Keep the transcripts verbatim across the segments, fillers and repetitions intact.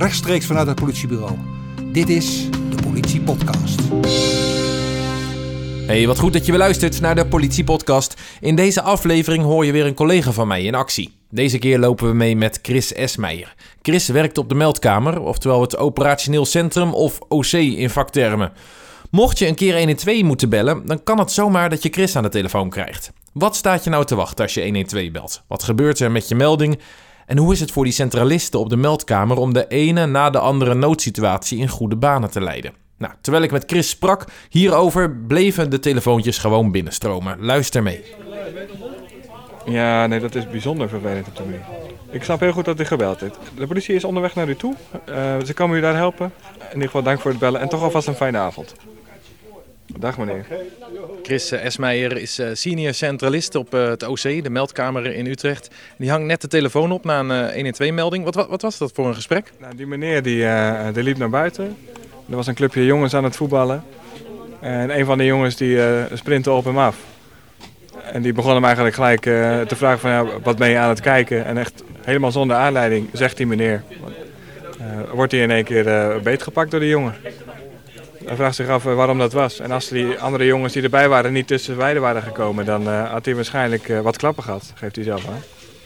rechtstreeks vanuit het politiebureau. Dit is de Politie Podcast. Hey, wat goed dat je weer luistert naar de Politie Podcast. In deze aflevering hoor je weer een collega van mij in actie. Deze keer lopen we mee met Chris Esmeijer. Chris werkt op de meldkamer, oftewel het operationeel centrum of O C in vaktermen. Mocht je een keer honderdtwaalf moeten bellen, dan kan het zomaar dat je Chris aan de telefoon krijgt. Wat staat je nou te wachten als je honderdtwaalf belt? Wat gebeurt er met je melding? En hoe is het voor die centralisten op de meldkamer om de ene na de andere noodsituatie in goede banen te leiden? Nou, terwijl ik met Chris sprak hierover, bleven de telefoontjes gewoon binnenstromen. Luister mee. Ja, nee, dat is bijzonder vervelend op de manier. Ik snap heel goed dat u gebeld heeft. De politie is onderweg naar u toe. Uh, ze komen u daar helpen. In ieder geval dank voor het bellen en toch alvast een fijne avond. Dag meneer. Chris Esmeijer is senior centralist op het O C, de meldkamer in Utrecht. Die hangt net de telefoon op na een honderdtwaalf-melding. Wat, wat was dat voor een gesprek? Nou, die meneer die, uh, die liep naar buiten. Er was een clubje jongens aan het voetballen. En een van de jongens die uh, sprintte op hem af. En die begon hem eigenlijk gelijk uh, te vragen van ja, wat ben je aan het kijken? En echt helemaal zonder aanleiding zegt die meneer. Uh, wordt hij in één keer uh, beetgepakt door die jongen. Hij vraagt zich af uh, waarom dat was. En als die andere jongens die erbij waren niet tussen beiden waren gekomen, dan uh, had hij waarschijnlijk uh, wat klappen gehad, geeft hij zelf aan.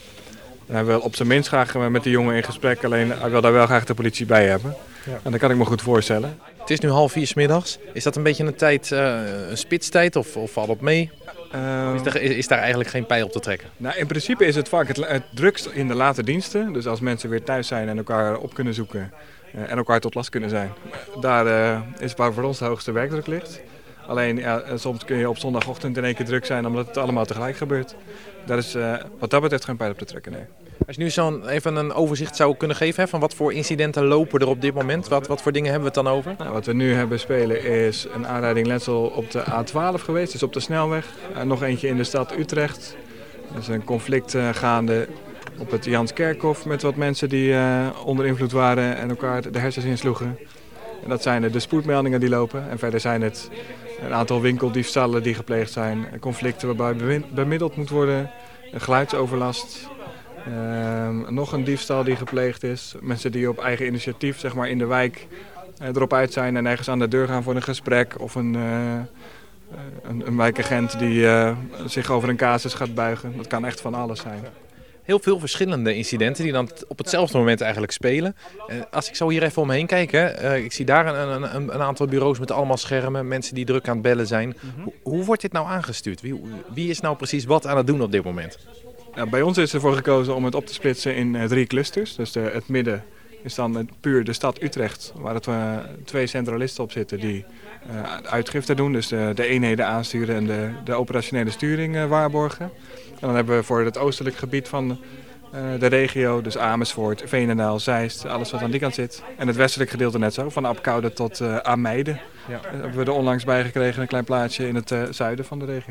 En hij wil op zijn minst graag met die jongen in gesprek, alleen hij wil daar wel graag de politie bij hebben. Ja. En dat kan ik me goed voorstellen. Het is nu half vier 's middags. Is dat een beetje een tijd, uh, een spitstijd of, of valt op mee? Uh, is, er, is daar eigenlijk geen pijl op te trekken? Nou, in principe is het vaak het, het drukst in de late diensten. Dus als mensen weer thuis zijn en elkaar op kunnen zoeken uh, en elkaar tot last kunnen zijn. Daar uh, is waar voor ons de hoogste werkdruk ligt. Alleen ja, soms kun je op zondagochtend in één keer druk zijn omdat het allemaal tegelijk gebeurt. Daar is uh, wat dat betreft geen pijl op te trekken, nee. Als je nu zo'n even een overzicht zou kunnen geven hè, van wat voor incidenten lopen er op dit moment, wat, wat voor dingen hebben we het dan over? Nou, wat we nu hebben spelen is een aanrijding letsel op de A twaalf geweest, dus op de snelweg. Uh, nog eentje in de stad Utrecht. Er is een conflict uh, gaande op het Janskerkhof met wat mensen die uh, onder invloed waren en elkaar de hersens insloegen. En dat zijn de spoedmeldingen die lopen. En verder zijn het een aantal winkeldiefstallen die gepleegd zijn, conflicten waarbij bemiddeld moet worden, geluidsoverlast. Uh, nog een diefstal die gepleegd is. Mensen die op eigen initiatief zeg maar, in de wijk uh, erop uit zijn en ergens aan de deur gaan voor een gesprek. Of een, uh, een, een wijkagent die uh, zich over een casus gaat buigen. Dat kan echt van alles zijn. Heel veel verschillende incidenten die dan op hetzelfde moment eigenlijk spelen. Uh, als ik zo hier even omheen kijk, hè, uh, ik zie daar een, een, een aantal bureaus met allemaal schermen. Mensen die druk aan het bellen zijn. Mm-hmm. Hoe, hoe wordt dit nou aangestuurd? Wie, wie is nou precies wat aan het doen op dit moment? Ja, bij ons is ervoor gekozen om het op te splitsen in uh, drie clusters. Dus de, het midden is dan puur de stad Utrecht, waar het, uh, twee centralisten op zitten die uh, uitgifte doen. Dus de, de eenheden aansturen en de, de operationele sturing uh, waarborgen. En dan hebben we voor het oostelijk gebied van uh, de regio, dus Amersfoort, Veenendaal, Zeist, alles wat aan die kant zit. En het westelijk gedeelte net zo, van Apkoude tot uh, Ameide. Ja. Daar hebben we er onlangs bij gekregen, een klein plaatsje in het uh, zuiden van de regio.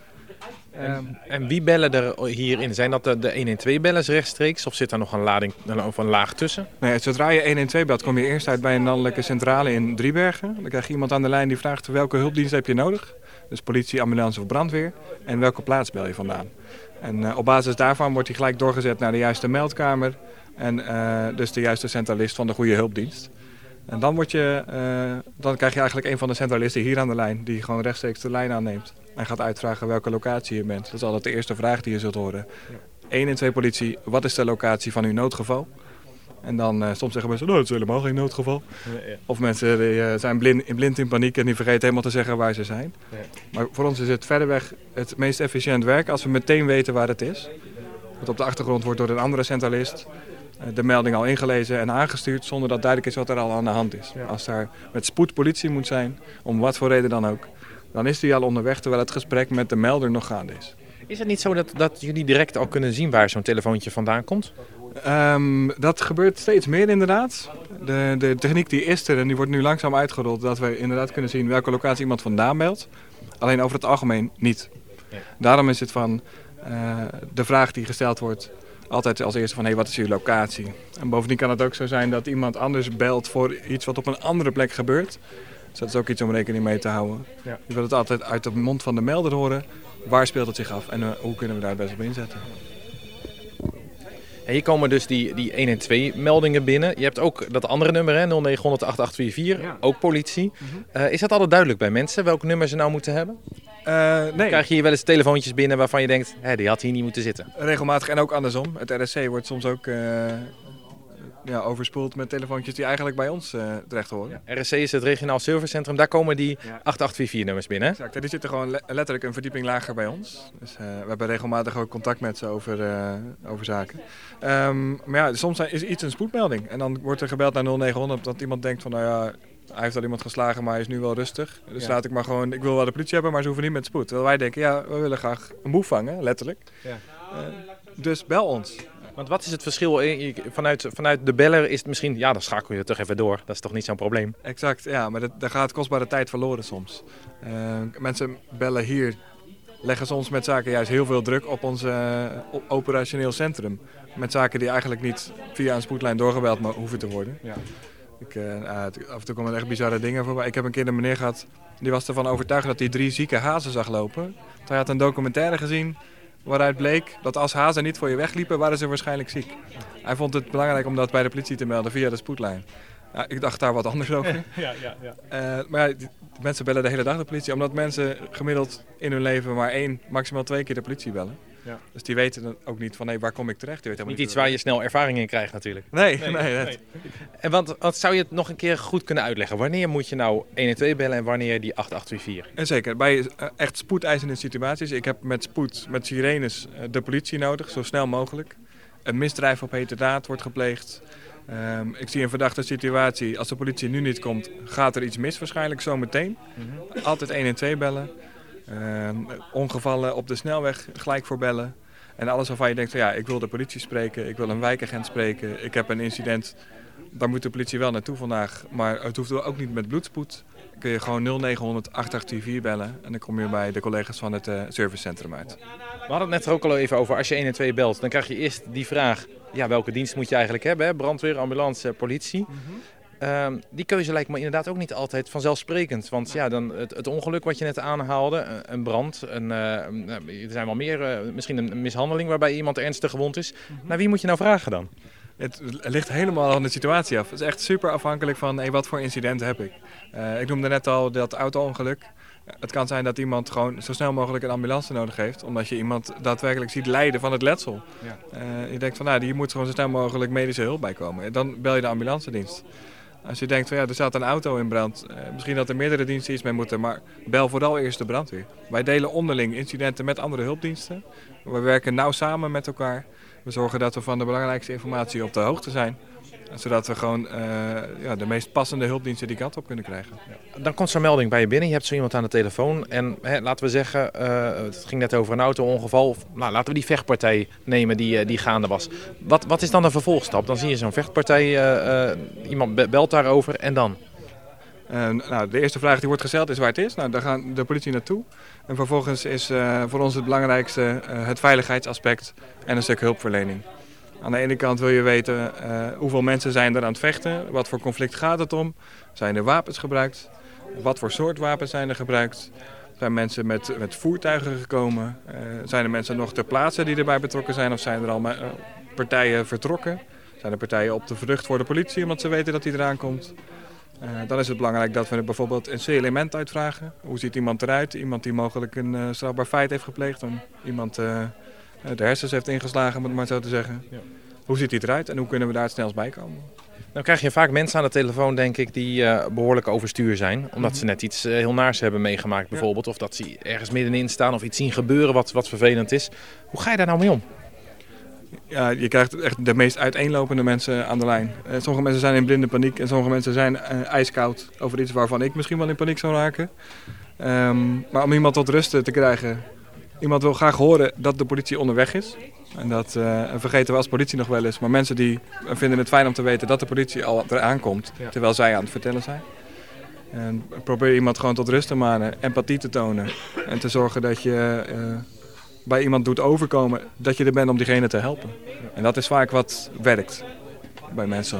En, en wie bellen er hierin? Zijn dat de, de honderdtwaalf-bellers rechtstreeks of zit daar nog een, lading, of een laag tussen? Nee, zodra je honderdtwaalf belt kom je eerst uit bij een landelijke centrale in Driebergen. Dan krijg je iemand aan de lijn die vraagt welke hulpdienst heb je nodig. Dus politie, ambulance of brandweer. En welke plaats bel je vandaan. En uh, op basis daarvan wordt hij gelijk doorgezet naar de juiste meldkamer. En uh, dus de juiste centralist van de goede hulpdienst. En dan, word je, uh, dan krijg je eigenlijk een van de centralisten hier aan de lijn die gewoon rechtstreeks de lijn aanneemt. En gaat uitvragen welke locatie je bent. Dat is altijd de eerste vraag die je zult horen. Eén en twee politie, wat is de locatie van uw noodgeval? En dan uh, soms zeggen mensen, nou, het is helemaal geen noodgeval. Ja, ja. Of mensen die, uh, zijn blind, blind in paniek en die vergeten helemaal te zeggen waar ze zijn. Ja. Maar voor ons is het verderweg het meest efficiënt werk als we meteen weten waar het is. Want op de achtergrond wordt door een andere centralist de melding al ingelezen en aangestuurd zonder dat duidelijk is wat er al aan de hand is. Ja. Als daar met spoed politie moet zijn, om wat voor reden dan ook, dan is die al onderweg terwijl het gesprek met de melder nog gaande is. Is het niet zo dat, dat jullie direct al kunnen zien waar zo'n telefoontje vandaan komt? Um, dat gebeurt steeds meer inderdaad. De, de techniek die is er en die wordt nu langzaam uitgerold dat we inderdaad kunnen zien welke locatie iemand vandaan belt. Alleen over het algemeen niet. Ja. Daarom is het van uh, de vraag die gesteld wordt altijd als eerste van hé, hey, wat is uw locatie? En bovendien kan het ook zo zijn dat iemand anders belt voor iets wat op een andere plek gebeurt. Dus dat is ook iets om rekening mee te houden. Ja. Je wilt het altijd uit de mond van de melder horen. Waar speelt het zich af en uh, hoe kunnen we daar best op inzetten? En hier komen dus die, die honderdtwaalf meldingen binnen. Je hebt ook dat andere nummer, hè, nul negen honderd acht acht vier vier, ja. Ook politie. Mm-hmm. Uh, is dat altijd duidelijk bij mensen, welk nummer ze nou moeten hebben? Uh, nee. Krijg je hier wel eens telefoontjes binnen waarvan je denkt, hé, die had hier niet moeten zitten? Regelmatig en ook andersom. Het R S C wordt soms ook uh, ja, overspoeld met telefoontjes die eigenlijk bij ons uh, terecht horen. Ja. R S C is het regionaal servicecentrum, daar komen die ja. acht acht vier vier nummers binnen. Exact, die zitten gewoon le- letterlijk een verdieping lager bij ons. Dus uh, we hebben regelmatig ook contact met ze over, uh, over zaken. Um, maar ja, soms is iets een spoedmelding. En dan wordt er gebeld naar nul negen honderd dat iemand denkt van, nou ja, hij heeft al iemand geslagen, maar hij is nu wel rustig. Dus ja. laat ik maar gewoon, ik wil wel de politie hebben, maar ze hoeven niet met spoed. Terwijl wij denken, ja, we willen graag een boef vangen, letterlijk. Ja. Uh, dus bel ons. Want wat is het verschil? Vanuit, vanuit de beller is het misschien, ja, dan schakel je het toch even door. Dat is toch niet zo'n probleem? Exact, ja, maar dat, daar gaat kostbare tijd verloren soms. Uh, mensen bellen hier, leggen soms met zaken juist heel veel druk op ons uh, operationeel centrum. Met zaken die eigenlijk niet via een spoedlijn doorgebeld hoeven te worden. Ja. Ik, uh, af en toe komen er echt bizarre dingen voorbij. Ik heb een keer een meneer gehad, die was ervan overtuigd dat hij drie zieke hazen zag lopen. Hij had een documentaire gezien waaruit bleek dat als hazen niet voor je wegliepen, waren ze waarschijnlijk ziek. Hij vond het belangrijk om dat bij de politie te melden via de spoedlijn. Ja, ik dacht daar wat anders over. Ja, ja, ja. Uh, maar ja, die, die mensen bellen de hele dag de politie, omdat mensen gemiddeld in hun leven maar één, maximaal twee keer de politie bellen. Ja. Dus die weten dan ook niet van, hé, waar kom ik terecht? Die niet, niet iets waar je snel ervaring in krijgt natuurlijk. Nee, nee. nee, nee. En want, want zou je het nog een keer goed kunnen uitleggen? Wanneer moet je nou honderdtwaalf bellen en wanneer die acht acht vier vier? En zeker, bij uh, echt spoedeisende situaties. Ik heb met spoed, met sirenes, uh, de politie nodig, zo snel mogelijk. Een misdrijf op heterdaad wordt gepleegd. Um, ik zie een verdachte situatie. Als de politie nu niet komt, gaat er iets mis waarschijnlijk zo meteen. Mm-hmm. Altijd honderdtwaalf bellen. Uh, ongevallen op de snelweg gelijk voor bellen. En alles waarvan je denkt, ja, ik wil de politie spreken, ik wil een wijkagent spreken, ik heb een incident, daar moet de politie wel naartoe vandaag. Maar het hoeft ook niet met bloedspoed. Dan kun je gewoon nul negen honderd acht acht vier vier bellen en dan kom je bij de collega's van het uh, servicecentrum uit. We hadden het net er ook al even over, als je honderdtwaalf belt, dan krijg je eerst die vraag, ja, welke dienst moet je eigenlijk hebben? Hè? Brandweer, ambulance, politie. Mm-hmm. Um, die keuze lijkt me inderdaad ook niet altijd vanzelfsprekend. Want ja, dan het, het ongeluk wat je net aanhaalde, een brand, een, uh, er zijn wel meer, uh, misschien een mishandeling waarbij iemand ernstig gewond is. Mm-hmm. Naar wie moet je nou vragen dan? Het ligt helemaal aan de situatie af. Het is echt super afhankelijk van hey, wat voor incident heb ik. Uh, ik noemde net al dat auto-ongeluk. Het kan zijn dat iemand gewoon zo snel mogelijk een ambulance nodig heeft. Omdat je iemand daadwerkelijk ziet lijden van het letsel. Ja. Uh, je denkt van nou, hier moet gewoon zo snel mogelijk medische hulp bij komen. Dan bel je de ambulancedienst. Als je denkt van ja, er staat een auto in brand, uh, misschien dat er meerdere diensten iets mee moeten, maar bel vooral eerst de brandweer. Wij delen onderling incidenten met andere hulpdiensten. We werken nauw samen met elkaar. We zorgen dat we van de belangrijkste informatie op de hoogte zijn. Zodat we gewoon uh, ja, de meest passende hulpdiensten die kant op kunnen krijgen. Ja. Dan komt zo'n melding bij je binnen, je hebt zo iemand aan de telefoon. En hè, laten we zeggen, uh, het ging net over een auto-ongeval. Nou, laten we die vechtpartij nemen die, uh, die gaande was. Wat, wat is dan de vervolgstap? Dan zie je zo'n vechtpartij, uh, uh, iemand belt daarover en dan? Uh, nou, de eerste vraag die wordt gesteld is waar het is. Nou, daar gaat de politie naartoe. En vervolgens is uh, voor ons het belangrijkste uh, het veiligheidsaspect en een stuk hulpverlening. Aan de ene kant wil je weten uh, hoeveel mensen zijn er aan het vechten, wat voor conflict gaat het om, zijn er wapens gebruikt, wat voor soort wapens zijn er gebruikt, zijn mensen met, met voertuigen gekomen, uh, zijn er mensen nog ter plaatse die erbij betrokken zijn of zijn er al uh, partijen vertrokken, zijn er partijen op de vlucht voor de politie omdat ze weten dat die eraan komt. Uh, dan is het belangrijk dat we bijvoorbeeld een C-element uitvragen. Hoe ziet iemand eruit? Iemand die mogelijk een uh, strafbaar feit heeft gepleegd, of iemand uh, de hersens heeft ingeslagen, om het maar zo te zeggen. Ja. Hoe ziet hij eruit en hoe kunnen we daar het snelst bij komen? Dan krijg je vaak mensen aan de telefoon, denk ik, die uh, behoorlijk overstuur zijn. Omdat mm-hmm. ze net iets uh, heel naars hebben meegemaakt bijvoorbeeld. Ja. Of dat ze ergens middenin staan of iets zien gebeuren wat, wat vervelend is. Hoe ga je daar nou mee om? Ja, je krijgt echt de meest uiteenlopende mensen aan de lijn. Uh, sommige mensen zijn in blinde paniek en sommige mensen zijn uh, ijskoud over iets waarvan ik misschien wel in paniek zou raken. Um, maar om iemand tot rust te krijgen, iemand wil graag horen dat de politie onderweg is. En dat uh, vergeten we als politie nog wel eens. Maar mensen die vinden het fijn om te weten dat de politie al eraan komt, ja. terwijl zij aan het vertellen zijn. En probeer iemand gewoon tot rust te manen, empathie te tonen en te zorgen dat je uh, bij iemand doet overkomen dat je er bent om diegene te helpen. En dat is vaak wat werkt bij mensen.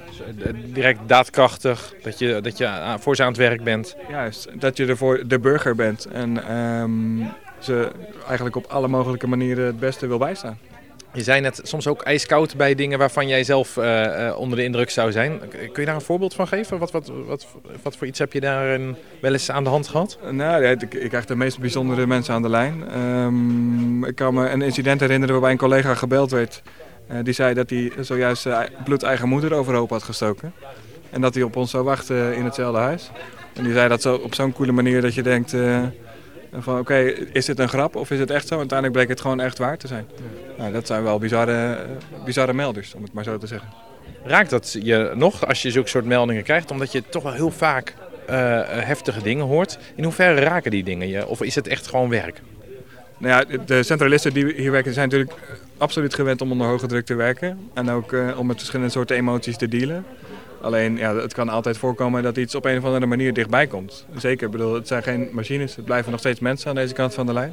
Direct daadkrachtig, dat je, dat je voor ze aan het werk bent. Juist, dat je er voor de burger bent en um, ze eigenlijk op alle mogelijke manieren het beste wil bijstaan. Je Je zei net soms ook ijskoud bij dingen waarvan jij zelf uh, uh, onder de indruk zou zijn. Kun je daar een voorbeeld van geven? Wat, wat, wat, wat voor iets heb je daar wel eens aan de hand gehad? Nou, ja, ik, ik krijg de meest bijzondere mensen aan de lijn. Um, ik kan me een incident herinneren waarbij een collega gebeld werd. Uh, die zei dat hij zojuist uh, bloedeigen moeder overhoop had gestoken. En dat hij op ons zou wachten in hetzelfde huis. En die zei dat zo, op zo'n coole manier dat je denkt... Uh, van oké, okay, is dit een grap of is het echt zo? Uiteindelijk bleek het gewoon echt waar te zijn. Ja. Nou, dat zijn wel bizarre, bizarre melders, om het maar zo te zeggen. Raakt dat je nog als je zulke soort meldingen krijgt? Omdat je toch wel heel vaak uh, heftige dingen hoort. In hoeverre raken die dingen je? Of is het echt gewoon werk? Nou ja, de centralisten die hier werken zijn natuurlijk absoluut gewend om onder hoge druk te werken. En ook uh, om met verschillende soorten emoties te dealen. Alleen, ja, het kan altijd voorkomen dat iets op een of andere manier dichtbij komt. Zeker, ik bedoel, het zijn geen machines, het blijven nog steeds mensen aan deze kant van de lijn.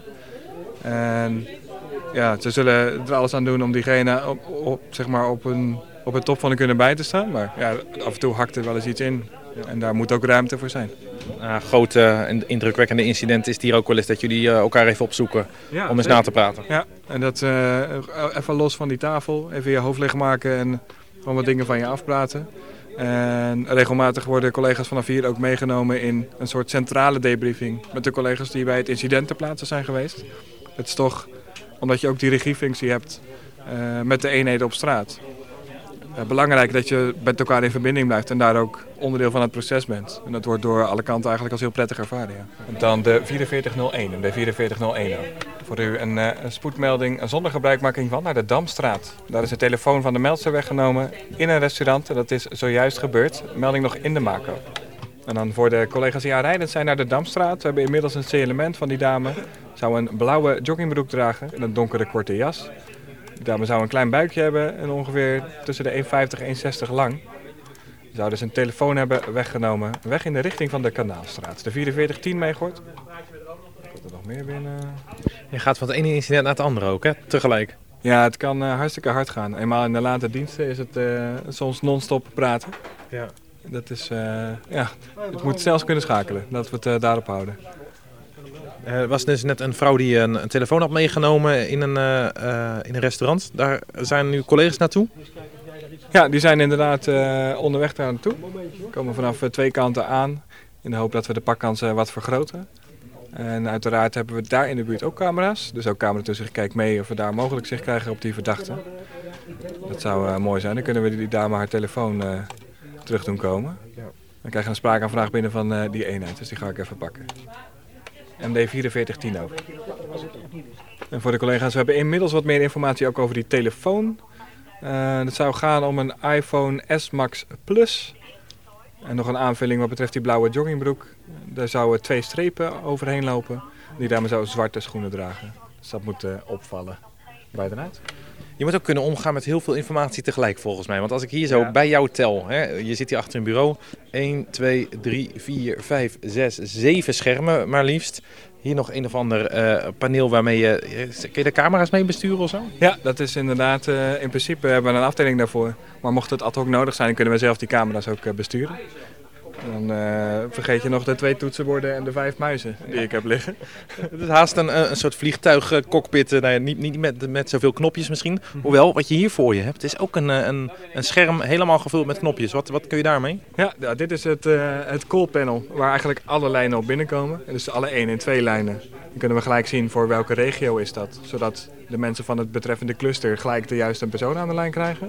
En ja, ze zullen er alles aan doen om diegene op, op, zeg maar op, een, op het top van de kunnen bij te staan. Maar ja, af en toe hakt er wel eens iets in en daar moet ook ruimte voor zijn. Een groot en indrukwekkende incident is hier ook wel eens dat jullie elkaar even opzoeken ja, om eens zeker na te praten. Ja, en dat uh, even los van die tafel, even je hoofd leeg maken en gewoon wat dingen van je afpraten. En regelmatig worden collega's vanaf hier ook meegenomen in een soort centrale debriefing met de collega's die bij het incident ter plaatse zijn geweest. Het is toch, omdat je ook die regiefunctie hebt uh, met de eenheden op straat, uh, belangrijk dat je met elkaar in verbinding blijft en daar ook onderdeel van het proces bent. En dat wordt door alle kanten eigenlijk als heel prettig ervaren. Ja. En dan de vierenveertig nul één, de vierenveertig nul één. Voor u een, uh, een spoedmelding zonder gebruikmaking van naar de Damstraat. Daar is de telefoon van de meldster weggenomen in een restaurant. En dat is zojuist gebeurd. Melding nog in de mako. En dan voor de collega's die aanrijdend zijn naar de Damstraat. We hebben inmiddels een signalement van die dame. Zou een blauwe joggingbroek dragen en een donkere korte jas. Die dame zou een klein buikje hebben en ongeveer tussen de één vijftig en één zestig lang. Zou dus een telefoon hebben weggenomen. Weg in de richting van de Kanaalstraat. De vierenveertig tien meegehoord. Er nog meer binnen. Je gaat van het ene incident naar het andere ook, hè? Tegelijk. Ja, het kan uh, hartstikke hard gaan. Eenmaal in de late diensten is het uh, soms non-stop praten. Ja. Dat is, uh, ja, het moet zelfs kunnen schakelen. Dat we het uh, daarop houden. Er uh, was dus net een vrouw die een, een telefoon had meegenomen in een, uh, uh, in een restaurant. Daar zijn nu collega's naartoe? Ja, die zijn inderdaad uh, onderweg daar naartoe. We komen vanaf uh, twee kanten aan in de hoop dat we de pakkans uh, wat vergroten. En uiteraard hebben we daar in de buurt ook camera's. Dus ook cameratussen kijkt mee of we daar mogelijk zicht krijgen op die verdachte. Dat zou uh, mooi zijn. Dan kunnen we die dame haar telefoon uh, terug doen komen. Dan krijgen we een spraakaanvraag binnen van uh, die eenheid. Dus die ga ik even pakken. M D vierenveertig tien over. En voor de collega's, we hebben inmiddels wat meer informatie ook over die telefoon. Uh, het zou gaan om een iPhone S Max Plus. En nog een aanvulling wat betreft die blauwe joggingbroek. Daar zouden twee strepen overheen lopen. Die dame zou zwarte schoenen dragen. Dus dat moet uh, opvallen. Bij de uit. Je moet ook kunnen omgaan met heel veel informatie tegelijk volgens mij. Want als ik hier zo ja. bij jou tel. Hè, je zit hier achter een bureau. één, twee, drie, vier, vijf, zes, zeven schermen maar liefst. Hier nog een of ander uh, paneel waarmee je... Kun je de camera's mee besturen of zo? Ja, dat is inderdaad... Uh, in principe hebben we een afdeling daarvoor. Maar mocht het ad hoc nodig zijn, kunnen we zelf die camera's ook uh, besturen. Dan uh, vergeet je nog de twee toetsenborden en de vijf muizen die ik heb liggen. Het is haast een, een soort vliegtuigcockpit. Nou ja, niet niet met, met zoveel knopjes misschien. Hoewel, wat je hier voor je hebt, is ook een, een, een scherm helemaal gevuld met knopjes. Wat, wat kun je daarmee? Ja, ja dit is het, uh, het call panel waar eigenlijk alle lijnen op binnenkomen. Dus alle één en twee lijnen. Dan kunnen we gelijk zien voor welke regio is dat. Zodat de mensen van het betreffende cluster gelijk de juiste persoon aan de lijn krijgen.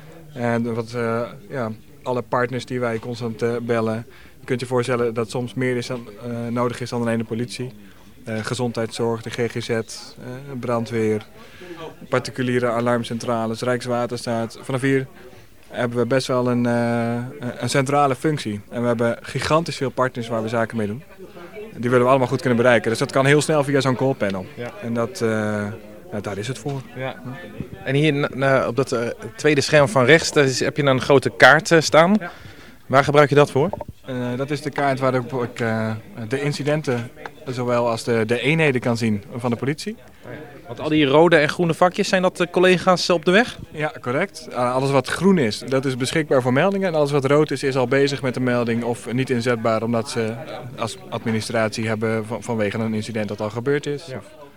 En wat... Uh, ja, alle partners die wij constant uh, bellen. Je kunt je voorstellen dat soms meer is dan, uh, nodig is dan alleen de politie. Uh, gezondheidszorg, de G G Z, uh, brandweer, particuliere alarmcentrales, Rijkswaterstaat. Vanaf hier hebben we best wel een, uh, een centrale functie. En we hebben gigantisch veel partners waar we zaken mee doen. Die willen we allemaal goed kunnen bereiken. Dus dat kan heel snel via zo'n callpanel. Ja. En dat... Uh, Ja, daar is het voor. Ja. En hier na, op dat uh, tweede scherm van rechts daar is, heb je een grote kaart uh, staan. Ja. Waar gebruik je dat voor? Uh, dat is de kaart waarop ik uh, de incidenten zowel als de, de eenheden kan zien van de politie. Want al die rode en groene vakjes, zijn dat de collega's op de weg? Ja, correct. Uh, alles wat groen is, dat is beschikbaar voor meldingen. En alles wat rood is, is al bezig met de melding of niet inzetbaar. Omdat ze als administratie hebben van, vanwege een incident dat al gebeurd is. Ja.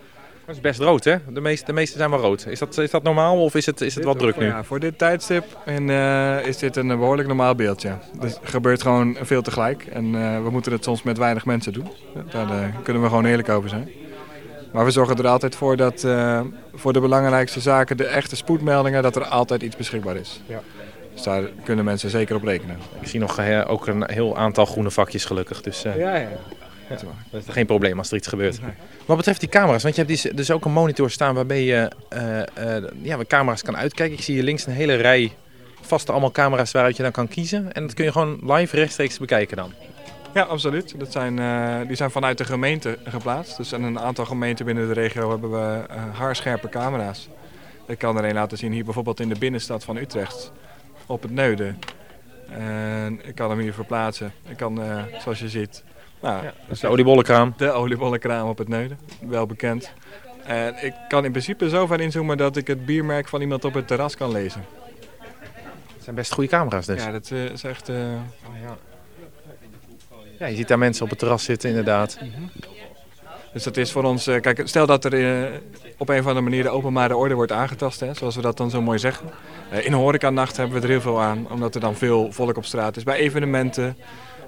Dat is best rood, hè? De meeste, de meeste zijn wel rood. Is dat, is dat normaal of is het, is het wat druk nu? Ja, voor dit tijdstip en, uh, is dit een behoorlijk normaal beeldje. Dus het gebeurt gewoon veel tegelijk. En uh, we moeten het soms met weinig mensen doen. Daar uh, kunnen we gewoon eerlijk over zijn. Maar we zorgen er altijd voor dat uh, voor de belangrijkste zaken, de echte spoedmeldingen, dat er altijd iets beschikbaar is. Ja. Dus daar kunnen mensen zeker op rekenen. Ik zie nog uh, ook een heel aantal groene vakjes gelukkig. Dus uh, ja, ja. Ja, dat is geen probleem als er iets gebeurt. Nee. Wat betreft die camera's, want je hebt dus ook een monitor staan waarbij je uh, uh, ja, camera's kan uitkijken. Ik zie hier links een hele rij vaste allemaal camera's waaruit je dan kan kiezen. En dat kun je gewoon live rechtstreeks bekijken dan. Ja, absoluut. Dat zijn, uh, die zijn vanuit de gemeente geplaatst. Dus in een aantal gemeenten binnen de regio hebben we uh, haarscherpe camera's. Ik kan er een laten zien hier bijvoorbeeld in de binnenstad van Utrecht, op het Neuden. En ik kan hem hier verplaatsen. Ik kan, uh, zoals je ziet... Nou, ja, dat is de oliebollenkraam. De oliebollenkraam op het Neuden, wel bekend. En ik kan in principe zo ver inzoomen dat ik het biermerk van iemand op het terras kan lezen. Het zijn best goede camera's dus. Ja, dat uh, is echt... Uh... Oh, ja. Ja, je ziet daar mensen op het terras zitten inderdaad. Mm-hmm. Dus dat is voor ons... Uh, kijk, stel dat er uh, op een of andere manier de openbare orde wordt aangetast, hè, zoals we dat dan zo mooi zeggen. Uh, in een horecanacht hebben we er heel veel aan, omdat er dan veel volk op straat is. Bij evenementen...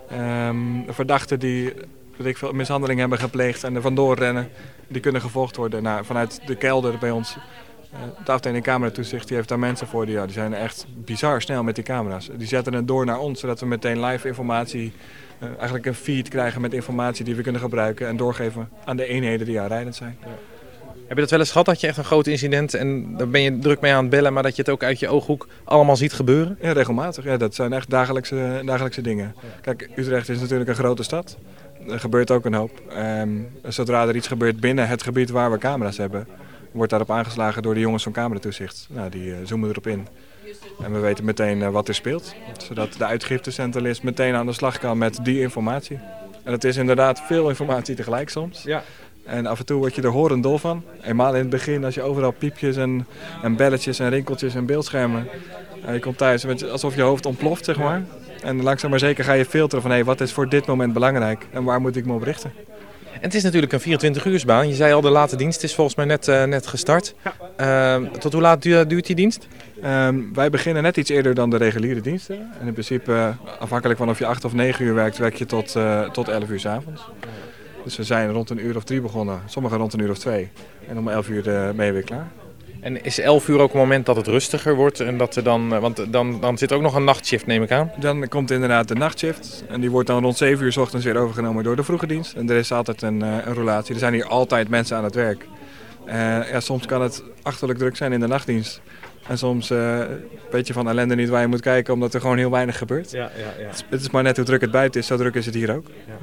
Um, verdachten die weet ik veel, mishandeling hebben gepleegd en er vandoor rennen, die kunnen gevolgd worden. Nou, vanuit de kelder bij ons, uh, de afdeling cameratoezicht, die heeft daar mensen voor, die, ja, die zijn echt bizar snel met die camera's. Die zetten het door naar ons, zodat we meteen live informatie, uh, eigenlijk een feed krijgen met informatie die we kunnen gebruiken en doorgeven aan de eenheden die aanrijdend zijn. Ja. Heb je dat wel eens gehad, dat je echt een groot incident en daar ben je druk mee aan het bellen, maar dat je het ook uit je ooghoek allemaal ziet gebeuren? Ja, regelmatig. Ja, dat zijn echt dagelijkse, dagelijkse dingen. Ja. Kijk, Utrecht is natuurlijk een grote stad. Er gebeurt ook een hoop. Um, zodra er iets gebeurt binnen het gebied waar we camera's hebben, wordt daarop aangeslagen door de jongens van cameratoezicht. Nou, die uh, zoomen erop in. En we weten meteen uh, wat er speelt. Zodat de uitgiftecentralist meteen aan de slag kan met die informatie. En het is inderdaad veel informatie tegelijk soms. Ja. En af en toe word je er horendol van. Eenmaal in het begin, als je overal piepjes en, en belletjes en rinkeltjes en beeldschermen. En je komt thuis met, alsof je hoofd ontploft, zeg maar. En langzaam maar zeker ga je filteren van, hé, wat is voor dit moment belangrijk en waar moet ik me op richten. En het is natuurlijk een vierentwintig-uursbaan. Je zei al, de late dienst is volgens mij net, uh, net gestart. Ja. Uh, tot hoe laat duurt, duurt die dienst? Um, wij beginnen net iets eerder dan de reguliere diensten. En in principe, uh, afhankelijk van of je acht of negen uur werkt, werk je tot, uh, tot elf uur 's avonds. Dus we zijn rond een uur of drie begonnen, sommigen rond een uur of twee. En om elf uur uh, ben je weer klaar. En is elf uur ook een moment dat het rustiger wordt? En dat er dan, want dan, dan zit ook nog een nachtshift, neem ik aan? Dan komt inderdaad de nachtshift. En die wordt dan rond zeven uur 's ochtends weer overgenomen door de vroege dienst. En er is altijd een, uh, een roulatie. Er zijn hier altijd mensen aan het werk. Uh, ja, soms kan het achterlijk druk zijn in de nachtdienst. En soms uh, weet je van ellende niet waar je moet kijken, omdat er gewoon heel weinig gebeurt. Ja, ja, ja. Het is maar net hoe druk het buiten is, zo druk is het hier ook. Ja.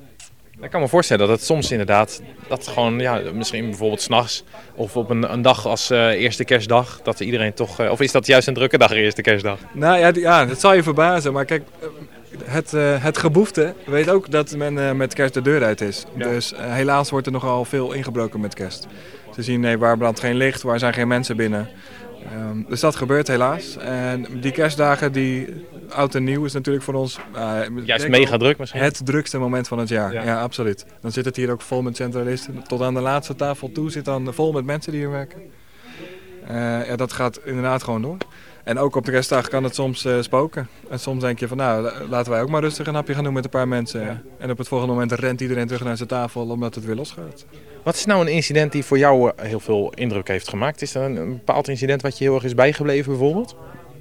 Ik kan me voorstellen dat het soms inderdaad, dat gewoon, ja, misschien bijvoorbeeld 's nachts of op een, een dag als uh, eerste kerstdag, dat iedereen toch, uh, of is dat juist een drukke dag, eerste kerstdag? Nou ja, ja, dat zal je verbazen, maar kijk, het, uh, het geboefte weet ook dat men uh, met kerst de deur uit is. Ja. Dus uh, helaas wordt er nogal veel ingebroken met kerst. Ze zien, nee, waar brandt geen licht, waar zijn geen mensen binnen. Um, dus dat gebeurt helaas. En die kerstdagen, die oud en nieuw, is natuurlijk voor ons... Uh, Juist mega druk misschien? Het drukste moment van het jaar, ja. Ja, absoluut. Dan zit het hier ook vol met centralisten. Tot aan de laatste tafel toe zit dan vol met mensen die hier werken. Uh, ja, dat gaat inderdaad gewoon door. En ook op de kerstdag kan het soms uh, spoken. En soms denk je van, nou, laten wij ook maar rustig een hapje gaan doen met een paar mensen. Ja. En op het volgende moment rent iedereen terug naar zijn tafel, omdat het weer losgaat. Wat is nou een incident die voor jou heel veel indruk heeft gemaakt? Is er een, een bepaald incident wat je heel erg is bijgebleven bijvoorbeeld?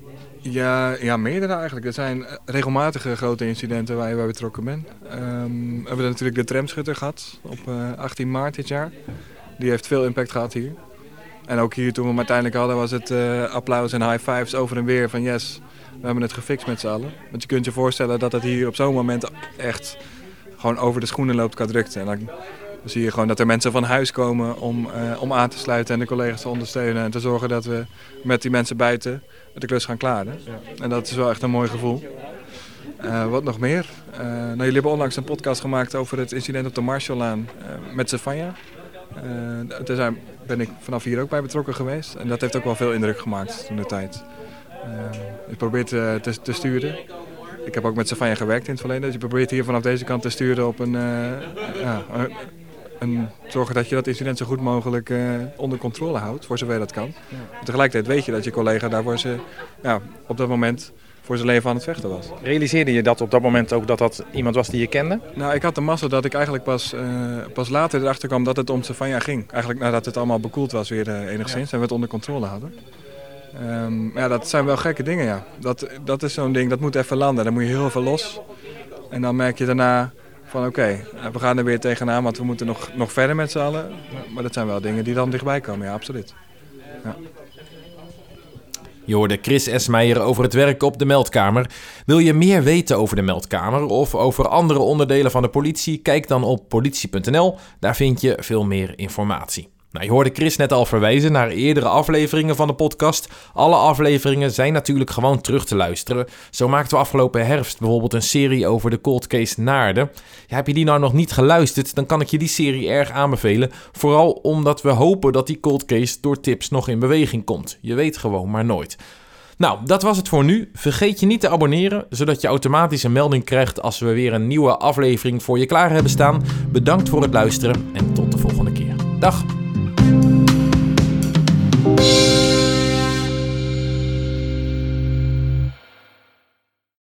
Ja, ja, meerdere eigenlijk. Er zijn regelmatige grote incidenten waar je bij betrokken bent. Um, we hebben natuurlijk de tramschutter gehad op uh, achttien maart dit jaar. Die heeft veel impact gehad hier. En ook hier toen we hem uiteindelijk hadden was het uh, applaus en high fives over en weer van yes, we hebben het gefixt met z'n allen. Want je kunt je voorstellen dat het hier op zo'n moment echt gewoon over de schoenen loopt qua drukte. En dan, dan zie je gewoon dat er mensen van huis komen om, uh, om aan te sluiten en de collega's te ondersteunen. En te zorgen dat we met die mensen buiten de klus gaan klaren. Ja. En dat is wel echt een mooi gevoel. Uh, wat nog meer? Uh, nou, jullie hebben onlangs een podcast gemaakt over het incident op de Marshallaan uh, met Zefania. Uh, daar ben ik vanaf hier ook bij betrokken geweest. En dat heeft ook wel veel indruk gemaakt toen de tijd. Uh, je probeert te, te, te sturen. Ik heb ook met Zefania gewerkt in het verleden. Dus je probeert hier vanaf deze kant te sturen op een, uh, ja, een, en zorgen dat je dat incident zo goed mogelijk uh, onder controle houdt, voor zover dat kan. Ja. Tegelijkertijd weet je dat je collega daarvoor ze, ja, op dat moment voor zijn leven aan het vechten was. Realiseerde je dat op dat moment ook dat dat iemand was die je kende? Nou, ik had de mazzel dat ik eigenlijk pas, uh, pas later erachter kwam dat het om Stefania ging. Eigenlijk nadat het allemaal bekoeld was weer uh, enigszins ja. en we het onder controle hadden. Um, ja, dat zijn wel gekke dingen, ja. Dat, dat is zo'n ding, dat moet even landen. Dan moet je heel veel los. En dan merk je daarna van oké, okay, we gaan er weer tegenaan, want we moeten nog, nog verder met z'n allen. Maar dat zijn wel dingen die dan dichtbij komen, ja, absoluut. Ja. Je hoorde Chris Esmeijer over het werk op de meldkamer. Wil je meer weten over de meldkamer of over andere onderdelen van de politie? Kijk dan op politie punt n l. Daar vind je veel meer informatie. Nou, je hoorde Chris net al verwijzen naar eerdere afleveringen van de podcast. Alle afleveringen zijn natuurlijk gewoon terug te luisteren. Zo maakten we afgelopen herfst bijvoorbeeld een serie over de cold case Naarden. Ja, heb je die nou nog niet geluisterd, dan kan ik je die serie erg aanbevelen. Vooral omdat we hopen dat die cold case door tips nog in beweging komt. Je weet gewoon maar nooit. Nou, dat was het voor nu. Vergeet je niet te abonneren, zodat je automatisch een melding krijgt als we weer een nieuwe aflevering voor je klaar hebben staan. Bedankt voor het luisteren en tot de volgende keer. Dag!